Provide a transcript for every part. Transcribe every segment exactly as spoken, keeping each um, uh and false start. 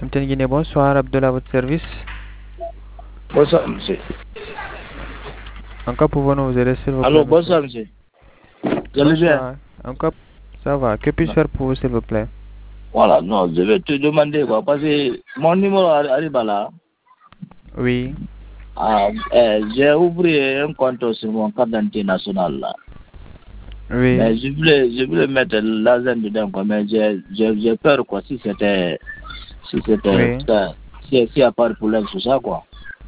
M T N Guinée, bonsoir. Abdullah à votre service. Bonsoir, monsieur. Encore pouvons-nous vous aider, s'il vous plaît? Allô, bonsoir, monsieur. Vous allez bien? Bonsoir. Encore, ça va. Que puis-je faire pour vous, s'il vous plaît? Voilà, non, je vais te demander quoi, parce que mon numéro arrive là. Oui. Ah, eh, j'ai ouvert un compte sur mon carte d'identité nationale là. Oui. Mais je voulais, je voulais mettre l'argent dedans, quoi, mais j'ai, j'ai, j'ai peur, quoi, si c'était, si c'était, Oui. ça, si, si y a pas de problème sur ça, quoi.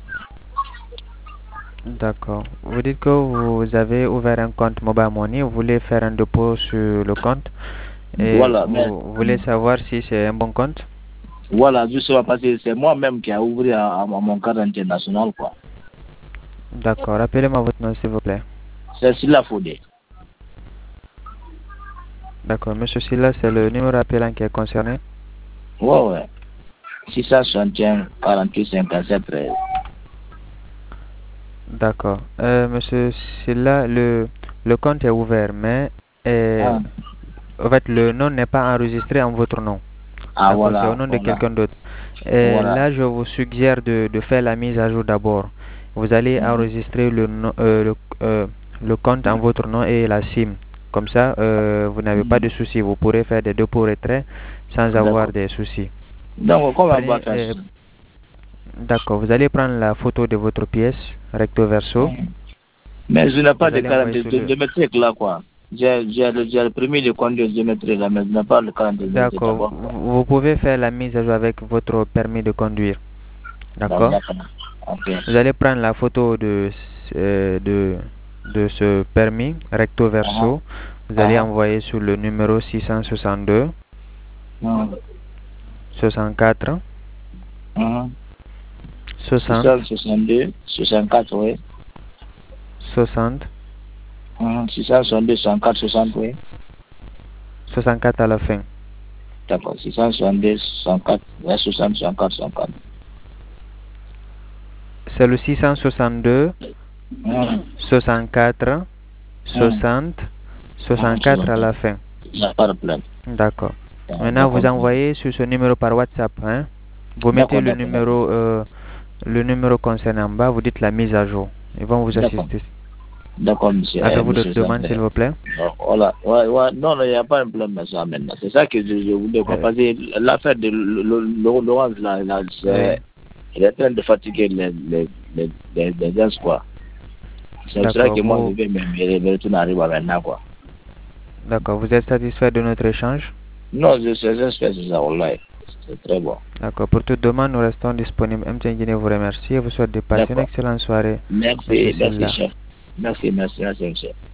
D'accord. Vous dites que vous avez ouvert un compte Mobile Money, vous voulez faire un dépôt sur le compte et Voilà, vous mais, voulez savoir si c'est un bon compte? voilà, justement, parce que c'est moi-même qui a ouvert à, à mon carte d'identité nationale, quoi. D'accord. Rappelez-moi votre nom, s'il vous plaît. C'est Silla Fodé. D'accord. Monsieur Silla, c'est le numéro appelant qui est concerné? Ouais, ouais. six cent soixante et un, quarante-huit, cinquante-sept, treize. D'accord. Euh, monsieur Silla, le, le compte est ouvert, mais euh, Ah, en fait, le nom n'est pas enregistré en votre nom. ah D'accord, c'est au voilà, nom de voilà, quelqu'un d'autre. Et voilà. là, je vous suggère de, de faire la mise à jour d'abord. Vous allez Mhm. enregistrer le, nom- euh, le, euh, le compte en votre nom et la SIM. Comme ça, euh, vous n'avez pas Mhm. de soucis. Vous pourrez faire des dépôts retraits sans avoir D'accord. des soucis. Donc, comment on va Prenez, faire euh, ça? d'accord, vous allez prendre la photo de votre pièce recto verso. Mhm. Mais je n'ai pas Vous de allez envoyer quarante sur de, le... de métrique là, quoi. J'ai j'ai le j'ai le permis de conduire de métrique là, mais je n'ai pas le quarante de métrique D'accord, d'abord, quoi. vous vous pouvez faire la mise à jour avec votre permis de conduire. Donc, D'accord? d'accord. Ok. Vous allez prendre la photo de, euh, de, de ce permis recto Ah, verso. Vous allez ah, envoyer sur le numéro six cent soixante-deux, ah, soixante-quatre, ah. soixante, six cent soixante-deux, soixante-quatre, oui. soixante, Ah, six cent soixante-deux, soixante-quatre, soixante, oui. soixante-quatre à la fin. D'accord. six cent soixante-deux, soixante-quatre, ouais, soixante, soixante-quatre, soixante-quatre. C'est le six cent soixante-deux, Ah, soixante-quatre, ah, soixante, ah, soixante-quatre à soixante-quatre. la fin. Il n'y a pas de problème. D'accord. Ah, Maintenant, d'accord, vous monsieur. envoyez sur ce numéro par WhatsApp. Hein? Vous mettez D'accord, le d'accord, d'accord. numéro, euh, le numéro concerné en bas, vous dites la mise à jour. Ils vont vous D'accord. assister. D'accord, monsieur. Eh, Avez-vous monsieur d'autres demandes, Sandré. s'il vous plaît? Donc, voilà. Ouais, ouais. Non, non, il n'y a pas un problème de ça maintenant. C'est ça que je, je voulais quoi. Euh, Parce que l'affaire de Lo- Lo- Lo- Laurence, là, là oui, c'est, il est en train de fatiguer les, les, les, les, les gens, quoi. C'est pour ça d'accord. que moi, je Vous, vais me, me, me retourner à Riba maintenant, quoi. d'accord. Vous êtes satisfait de notre échange? Non, je sais, j'espère que c'est ça, wallahi. C'est très bon. D'accord. Pour toute demande, nous restons disponibles. M T N Guinée vous remercie et vous souhaite de passer une D'accord. excellente soirée, Monsieur Merci, merci, Silla. chef. Merci, merci, merci, monsieur.